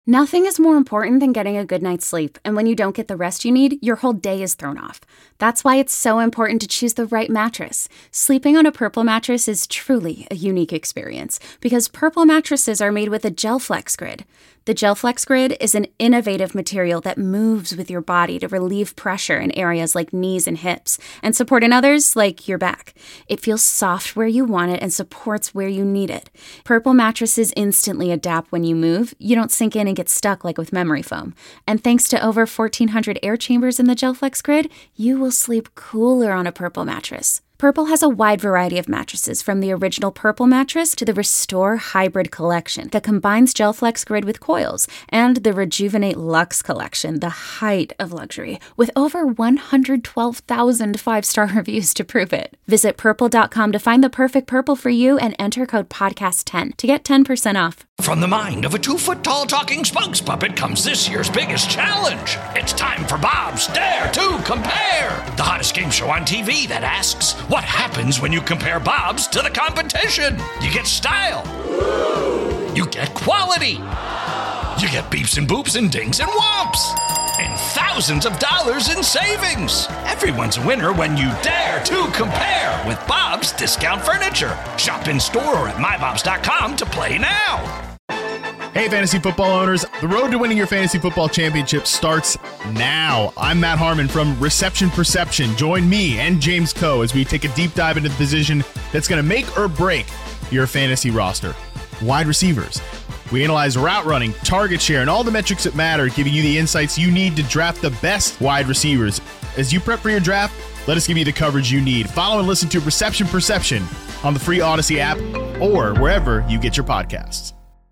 Nothing is more important than getting a good night's sleep, and when you don't get the rest you need, your whole day is thrown off. That's why it's so important to choose the right mattress. Sleeping on a Purple mattress is truly a unique experience, because Purple mattresses are made with a GelFlex Grid. The GelFlex Grid is an innovative material that moves with your body to relieve pressure in areas like knees and hips, and support in others like your back. It feels soft where you want it and supports where you need it. Purple mattresses instantly adapt when you move. You don't sink in and get stuck like with memory foam. And thanks to over 1,400 air chambers in the GelFlex Grid, you will sleep cooler on a Purple mattress. Purple has a wide variety of mattresses, from the original Purple mattress to the Restore Hybrid collection that combines GelFlex Grid with coils, and the Rejuvenate Luxe collection, the height of luxury, with over 112,000 five-star reviews to prove it. Visit purple.com to find the perfect Purple for you and enter code podcast10 to get 10% off. From the mind of a 2-foot-tall talking spokes puppet comes this year's biggest challenge. It's time for Bob's Dare to Compare, the hottest game show on TV that asks, what happens when you compare Bob's to the competition? You get style. You get quality. You get beeps and boops and dings and whomps. And thousands of dollars in savings. Everyone's a winner when you dare to compare with Bob's Discount Furniture. Shop in store or at mybobs.com to play now. Hey, fantasy football owners. The road to winning your fantasy football championship starts now. I'm Matt Harmon from Reception Perception. Join me and James Coe as we take a deep dive into the position that's going to make or break your fantasy roster. Wide receivers. We analyze route running, target share, and all the metrics that matter, giving you the insights you need to draft the best wide receivers. As you prep for your draft, let us give you the coverage you need. Follow and listen to Reception Perception on the free Odyssey app or wherever you get your podcasts.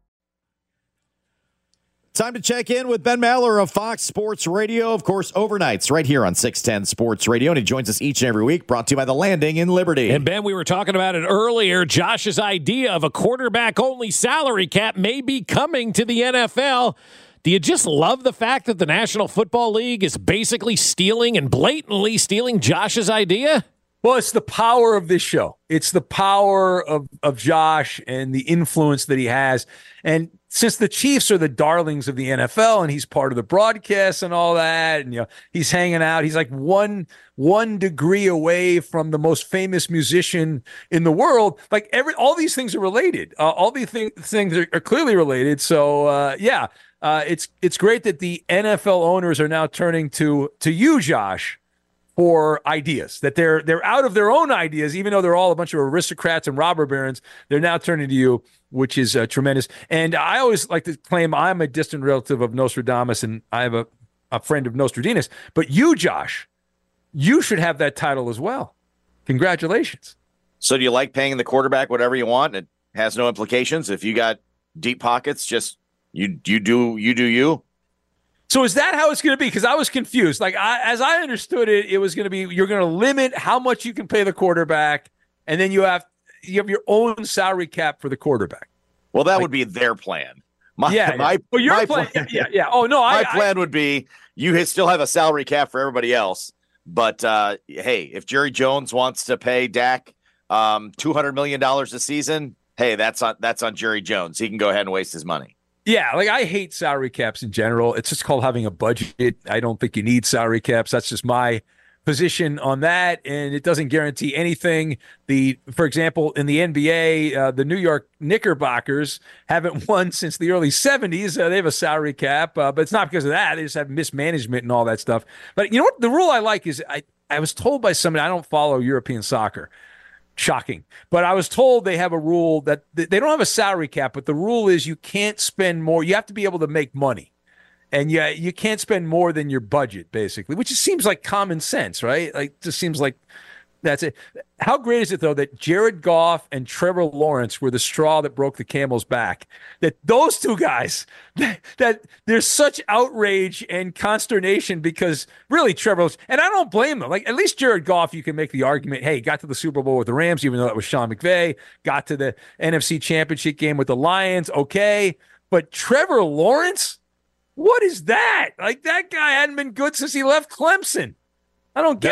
Time to check in with Ben Maller of Fox Sports Radio. Of course, overnights right here on 610 Sports Radio. And he joins us each and every week, brought to you by The Landing in Liberty. And Ben, we were talking about it earlier. Josh's idea of a quarterback-only salary cap may be coming to the NFL. Do you just love the fact that the National Football League is basically stealing and blatantly stealing Josh's idea? Well, it's the power of this show. It's the power of Josh and the influence that he has. And since the Chiefs are the darlings of the NFL and he's part of the broadcast and all that, and he's hanging out, he's like one degree away from the most famous musician in the world. Like all these things are related. All these things are clearly related. So it's great that the NFL owners are now turning to you, Josh, for ideas, that they're out of their own ideas, even though they're all a bunch of aristocrats and robber barons. They're now turning to you, which is tremendous. And I always like to claim I'm a distant relative of Nostradamus, and I have a friend of Nostradamus. But you, Josh, you should have that title as well. Congratulations. So do you like paying the quarterback whatever you want? It has no implications. If you got deep pockets, just you do you. So is that how it's going to be? Because I was confused. Like, as I understood it, it was going to be you're going to limit how much you can pay the quarterback, and then you have your own salary cap for the quarterback. Well, that would be their plan. Your plan. Yeah. Oh no, my plan would be you still have a salary cap for everybody else, but hey, if Jerry Jones wants to pay Dak $200 million a season, hey, that's on Jerry Jones. He can go ahead and waste his money. Yeah, like I hate salary caps in general. It's just called having a budget. I don't think you need salary caps. That's just my position on that, and it doesn't guarantee anything. For example, in the NBA, the New York Knickerbockers haven't won since the early 70s. They have a salary cap, but it's not because of that. They just have mismanagement and all that stuff. But you know what? The rule I like is I was told by somebody, I don't follow European soccer. Shocking. But I was told they have a rule that they don't have a salary cap, but the rule is you can't spend more. You have to be able to make money. And you can't spend more than your budget, basically, which just seems like common sense, right? Like, just seems like that's it. How great is it, though, that Jared Goff and Trevor Lawrence were the straw that broke the camel's back? That those two guys, that there's such outrage and consternation because really Trevor, and I don't blame them. Like, at least Jared Goff, you can make the argument, hey, got to the Super Bowl with the Rams, even though that was Sean McVay, got to the NFC Championship game with the Lions, okay. But Trevor Lawrence, what is that? Like, that guy hadn't been good since he left Clemson. I don't get it.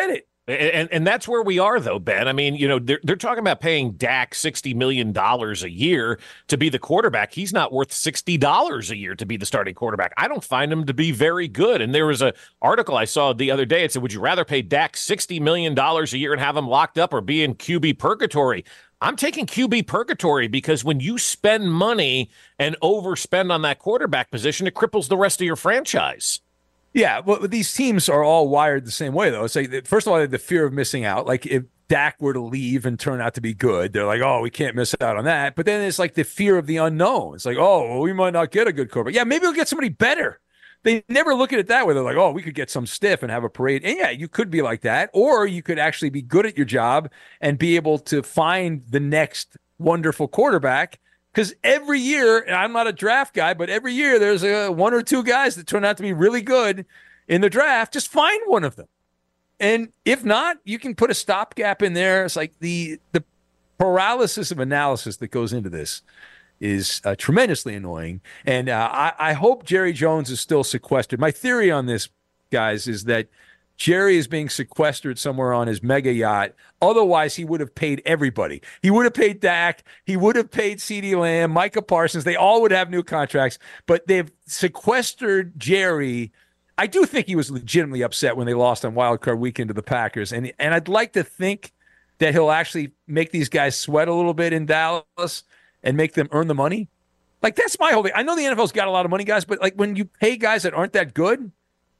And that's where we are, though, Ben. I mean, you know, they're talking about paying Dak $60 million a year to be the quarterback. He's not worth $60 a year to be the starting quarterback. I don't find him to be very good. And there was an article I saw the other day. It said, would you rather pay Dak $60 million a year and have him locked up or be in QB purgatory? I'm taking QB purgatory because when you spend money and overspend on that quarterback position, it cripples the rest of your franchise. Yeah, well, these teams are all wired the same way, though. It's like, first of all, they have the fear of missing out. Like, if Dak were to leave and turn out to be good, they're like, oh, we can't miss out on that. But then it's like the fear of the unknown. It's like, oh, well, we might not get a good quarterback. Yeah, maybe we'll get somebody better. They never look at it that way. They're like, oh, we could get some stiff and have a parade. And yeah, you could be like that. Or you could actually be good at your job and be able to find the next wonderful quarterback. Because every year, and I'm not a draft guy, but every year there's one or two guys that turn out to be really good in the draft. Just find one of them. And if not, you can put a stopgap in there. It's like the paralysis of analysis that goes into this is tremendously annoying. And I hope Jerry Jones is still sequestered. My theory on this, guys, is that Jerry is being sequestered somewhere on his mega yacht. Otherwise, he would have paid everybody. He would have paid Dak. He would have paid CeeDee Lamb, Micah Parsons. They all would have new contracts. But they've sequestered Jerry. I do think he was legitimately upset when they lost on Wild Card Weekend to the Packers. And I'd like to think that he'll actually make these guys sweat a little bit in Dallas and make them earn the money. Like, that's my whole thing. I know the NFL's got a lot of money, guys, but like when you pay guys that aren't that good,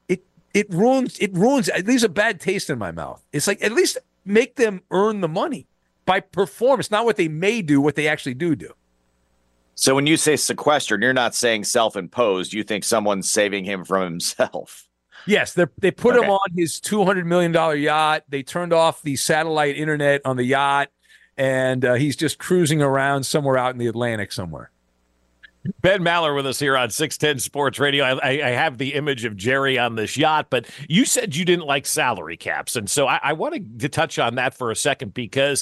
it leaves a bad taste in my mouth. It's like, at least make them earn the money by performance, not what they may do, what they actually do. So when you say sequestered, you're not saying self-imposed. You think someone's saving him from himself. Yes, they put him on his $200 million yacht. They turned off the satellite internet on the yacht, and he's just cruising around somewhere out in the Atlantic somewhere. Ben Maller with us here on 610 Sports Radio. I have the image of Jerry on this yacht, but you said you didn't like salary caps. And so I wanted to touch on that for a second because,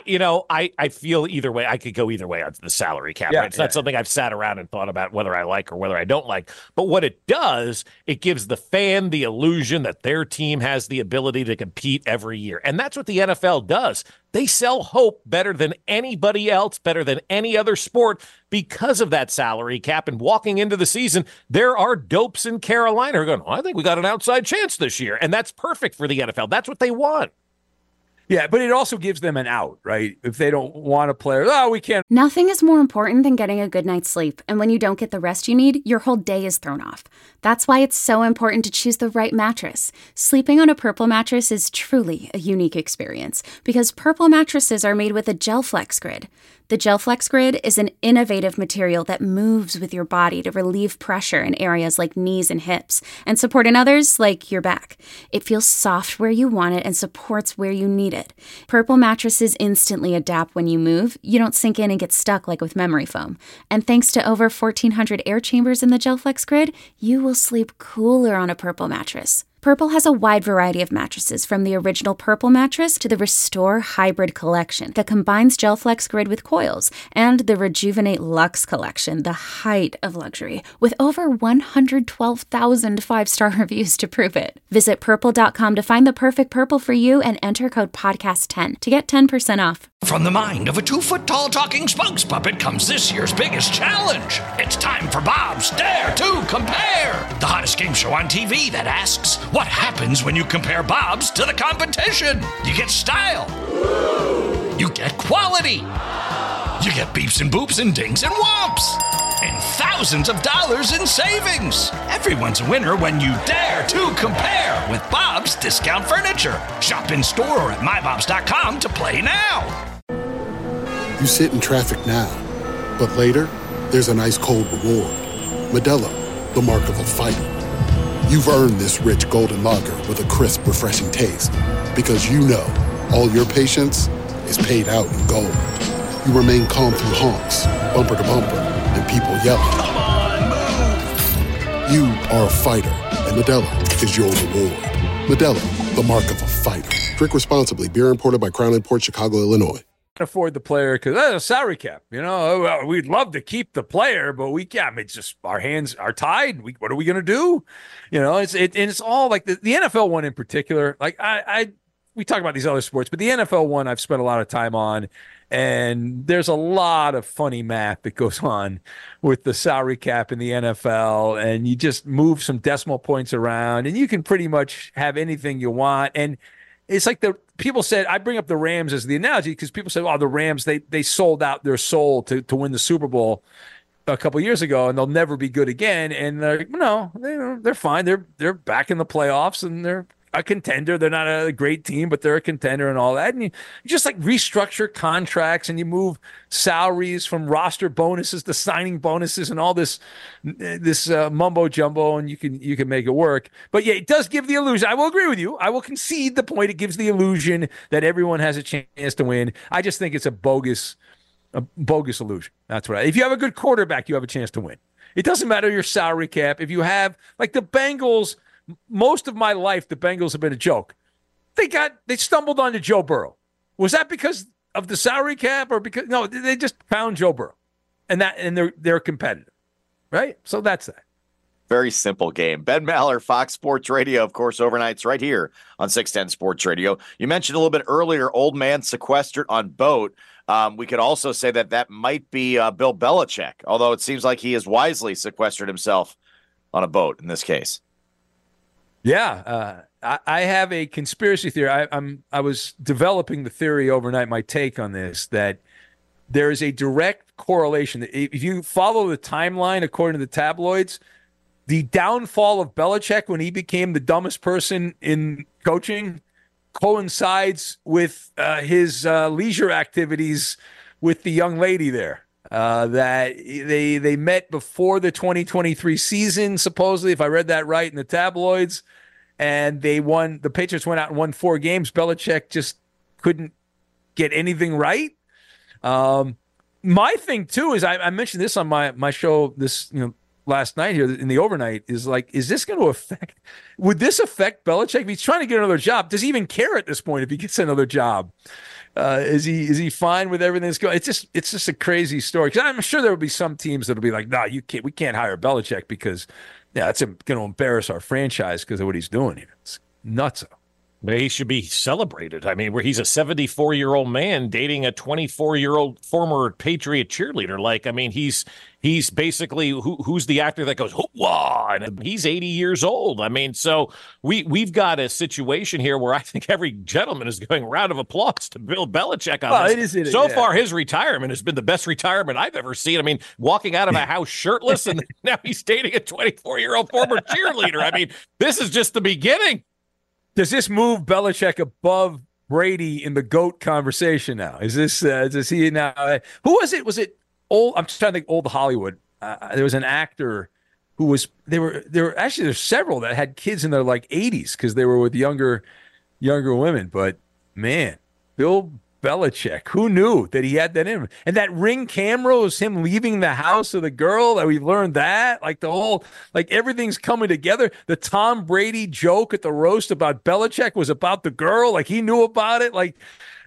I feel either way. I could go either way on the salary cap. Right? It's not something I've sat around and thought about whether I like or whether I don't like. But what it does, it gives the fan the illusion that their team has the ability to compete every year. And that's what the NFL does. They sell hope better than anybody else, better than any other sport because of that salary cap. And walking into the season, there are dopes in Carolina who are going, I think we got an outside chance this year. And that's perfect for the NFL. That's what they want. Yeah, but it also gives them an out, right? If they don't want a player, we can't. Nothing is more important than getting a good night's sleep. And when you don't get the rest you need, your whole day is thrown off. That's why it's so important to choose the right mattress. Sleeping on a Purple mattress is truly a unique experience because Purple mattresses are made with a GelFlex Grid. The GelFlex Grid is an innovative material that moves with your body to relieve pressure in areas like knees and hips and support in others like your back. It feels soft where you want it and supports where you need it. Purple mattresses instantly adapt when you move. You don't sink in and get stuck like with memory foam. And thanks to over 1,400 air chambers in the GelFlex Grid, you will sleep cooler on a Purple mattress. Purple has a wide variety of mattresses, from the original Purple mattress to the Restore Hybrid collection that combines GelFlex Grid with coils, and the Rejuvenate Luxe collection, the height of luxury, with over 112,000 five-star reviews to prove it. Visit purple.com to find the perfect Purple for you and enter code podcast10 to get 10% off. From the mind of a 2-foot-tall talking spokes puppet comes this year's biggest challenge. It's time for Bob's Dare to Compare, the hottest game show on TV that asks, what happens when you compare Bob's to the competition? You get style. You get quality. You get beeps and boops and dings and whomps. And thousands of dollars in savings. Everyone's a winner when you dare to compare with Bob's Discount Furniture. Shop in store or at mybobs.com to play now. You sit in traffic now, but later, there's an ice-cold reward. Modelo, the mark of a fighter. You've earned this rich golden lager with a crisp, refreshing taste. Because you know all your patience is paid out in gold. You remain calm through honks, bumper to bumper, and people yelling. Come on, move! You are a fighter, and Modelo is your reward. Modelo, the mark of a fighter. Drink responsibly. Beer imported by Crown Imports, Chicago, Illinois. Afford the player because that's a salary cap. We'd love to keep the player, but we can't. I mean, it's just our hands are tied. What are we going to do? It's all like the NFL one in particular. Like I we talk about these other sports, but the NFL one I've spent a lot of time on, and there's a lot of funny math that goes on with the salary cap in the NFL, and you just move some decimal points around, and you can pretty much have anything you want. And it's like people said, I bring up the Rams as the analogy because people said, oh, the Rams, they sold out their soul to win the Super Bowl a couple years ago, and they'll never be good again. And they're fine. They're back in the playoffs, and they're a contender. They're not a great team, but they're a contender and all that. And you just like restructure contracts, and you move salaries from roster bonuses to signing bonuses and all this mumbo jumbo, and you can make it work. But yeah, it does give the illusion. I will agree with you. I will concede the point. It gives the illusion that everyone has a chance to win. I just think it's a bogus illusion. That's right. If you have a good quarterback, you have a chance to win. It doesn't matter your salary cap. If you have, like the Bengals, most of my life, the Bengals have been a joke. They stumbled onto Joe Burrow. Was that because of the salary cap or because no? They just found Joe Burrow, and they're competitive, right? So that's that. Very simple game. Ben Maller, Fox Sports Radio, of course, overnights right here on 610 Sports Radio. You mentioned a little bit earlier, old man sequestered on boat. We could also say that might be Bill Belichick, although it seems like he has wisely sequestered himself on a boat in this case. Yeah, I have a conspiracy theory. I was developing the theory overnight, my take on this, that there is a direct correlation. If you follow the timeline according to the tabloids, the downfall of Belichick when he became the dumbest person in coaching coincides with his leisure activities with the young lady there. That they met before the 2023 season, supposedly, if I read that right in the tabloids, and they won. The Patriots went out and won 4 games. Belichick just couldn't get anything right. My thing too is I mentioned this on my show last night here in the overnight, is like, is this going to affect? Would this affect Belichick? If he's trying to get another job, does he even care at this point if he gets another job? Is he fine with everything that's going? It's just a crazy story. Because I'm sure there will be some teams that'll be like, no, we can't hire Belichick because it's going to embarrass our franchise because of what he's doing here. It's nuts. He should be celebrated. I mean, where he's a 74-year-old man dating a 24-year-old former Patriot cheerleader. Like, I mean, he's basically who's the actor that goes hoopla, and he's 80 years old. I mean, so we've got a situation here where I think every gentleman is going round of applause to Bill Belichick on this. So far, his retirement has been the best retirement I've ever seen. I mean, walking out of a house shirtless, and now he's dating a 24-year-old former cheerleader. I mean, this is just the beginning. Does this move Belichick above Brady in the GOAT conversation now? Is this, does he now, who was it? Was it old? I'm just trying to think old Hollywood. There was an actor who was, there's several that had kids in their like 80s because they were with younger women. But man, Bill Belichick, who knew that he had that in him? And that Ring camera was him leaving the house of the girl. That we learned that, like the whole, like everything's coming together. The Tom Brady joke at the roast about Belichick was about the girl. Like he knew about it. Like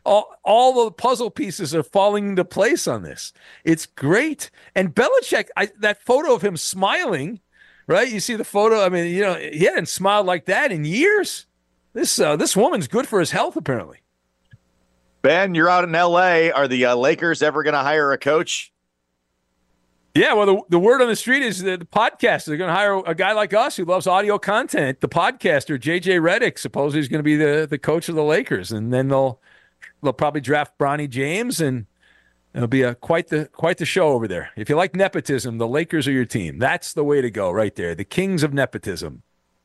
all the puzzle pieces are falling into place on this. It's great. And Belichick, that photo of him smiling, right? You see the photo. I mean, he hadn't smiled like that in years. This woman's good for his health, apparently. Ben, you're out in L.A. Are the Lakers ever going to hire a coach? Yeah, well, the word on the street is that the podcaster, they're going to hire a guy like us who loves audio content. The podcaster, J.J. Redick, supposedly is going to be the coach of the Lakers. And then they'll probably draft Bronny James, and it'll be quite the show over there. If you like nepotism, the Lakers are your team. That's the way to go right there. The kings of nepotism.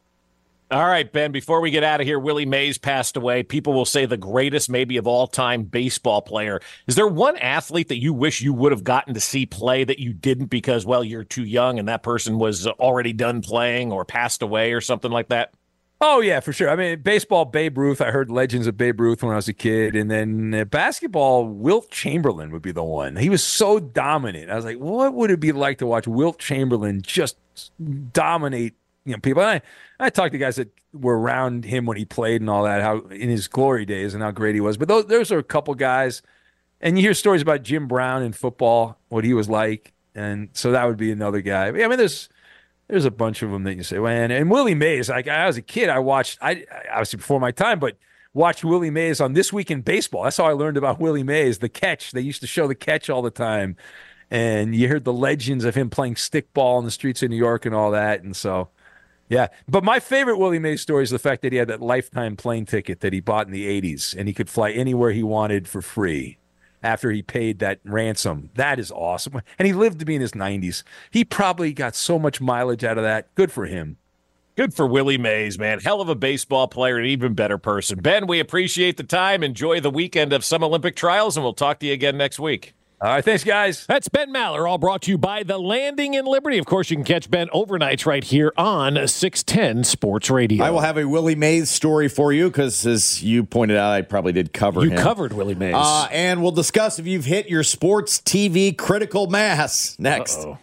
All right, Ben, before we get out of here, Willie Mays passed away. People will say the greatest maybe of all-time baseball player. Is there one athlete that you wish you would have gotten to see play that you didn't because, well, you're too young and that person was already done playing or passed away or something like that? Oh, yeah, for sure. I mean, baseball, Babe Ruth. I heard legends of Babe Ruth when I was a kid. And then basketball, Wilt Chamberlain would be the one. He was so dominant. I was like, what would it be like to watch Wilt Chamberlain just dominate people? And I talked to guys that were around him when he played and all that, how in his glory days and how great he was. But those are a couple guys. And you hear stories about Jim Brown in football, what he was like. And so that would be another guy. I mean, there's a bunch of them that you say, well, and Willie Mays, like I was a kid, I watched, I obviously before my time, but watched Willie Mays on This Week in Baseball. That's how I learned about Willie Mays, the catch. They used to show the catch all the time. And you heard the legends of him playing stickball in the streets of New York and all that. And so, yeah. But my favorite Willie Mays story is the fact that he had that lifetime plane ticket that he bought in the 80s, and he could fly anywhere he wanted for free after he paid that ransom. That is awesome. And he lived to be in his 90s. He probably got so much mileage out of that. Good for him. Good for Willie Mays, man. Hell of a baseball player, an even better person. Ben, we appreciate the time. Enjoy the weekend of some Olympic trials, and we'll talk to you again next week. All right, thanks, guys. That's Ben Maller, all brought to you by The Landing in Liberty. Of course, you can catch Ben overnights right here on 610 Sports Radio. I will have a Willie Mays story for you because, as you pointed out, I probably did cover him. You covered Willie Mays. And we'll discuss if you've hit your sports TV critical mass next. Uh-oh.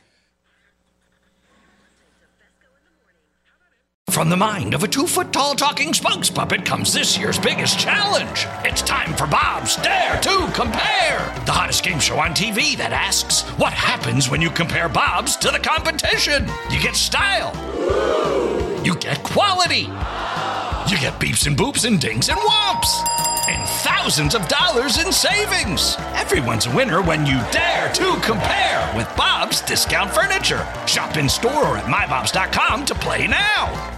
From the mind of a 2-foot-tall talking spokes puppet comes this year's biggest challenge. It's time for Bob's Dare to Compare, the hottest game show on TV that asks, what happens when you compare Bob's to the competition? You get style. You get quality. You get beeps and boops and dings and whomps. And thousands of dollars in savings. Everyone's a winner when you dare to compare with Bob's Discount Furniture. Shop in store or at mybobs.com to play now.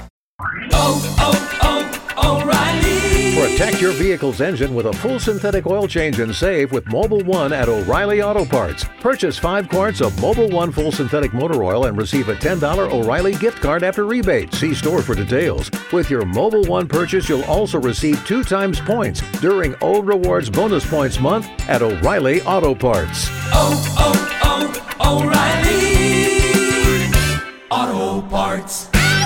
O'Reilly. Protect your vehicle's engine with a full synthetic oil change and save with Mobil 1 at O'Reilly Auto Parts. Purchase 5 quarts of Mobil 1 full synthetic motor oil and receive a $10 O'Reilly gift card after rebate. See store for details. With your Mobil 1 purchase, you'll also receive 2 times points during O Rewards Bonus Points Month at O'Reilly Auto Parts. O'Reilly Auto Parts.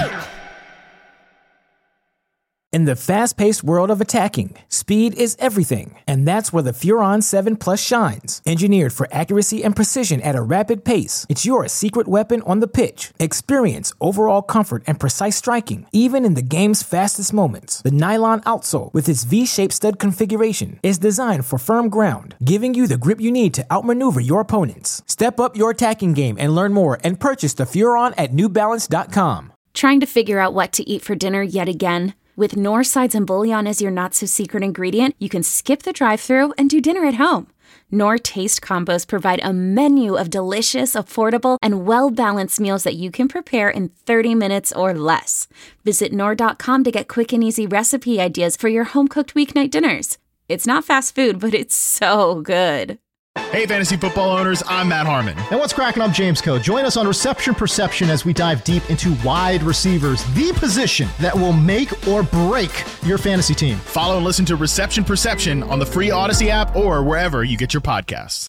In the fast-paced world of attacking, speed is everything, and that's where the Furon 7 Plus shines. Engineered for accuracy and precision at a rapid pace, it's your secret weapon on the pitch. Experience overall comfort and precise striking, even in the game's fastest moments. The nylon outsole, with its V-shaped stud configuration, is designed for firm ground, giving you the grip you need to outmaneuver your opponents. Step up your attacking game and learn more and purchase the Furon at NewBalance.com. Trying to figure out what to eat for dinner yet again? With Knorr sides and bouillon as your not-so-secret ingredient, you can skip the drive-thru and do dinner at home. Knorr Taste Combos provide a menu of delicious, affordable, and well-balanced meals that you can prepare in 30 minutes or less. Visit Knorr.com to get quick and easy recipe ideas for your home-cooked weeknight dinners. It's not fast food, but it's so good. Hey, fantasy football owners, I'm Matt Harmon. And what's cracking? I'm James Coe. Join us on Reception Perception as we dive deep into wide receivers, the position that will make or break your fantasy team. Follow and listen to Reception Perception on the free Odyssey app or wherever you get your podcasts.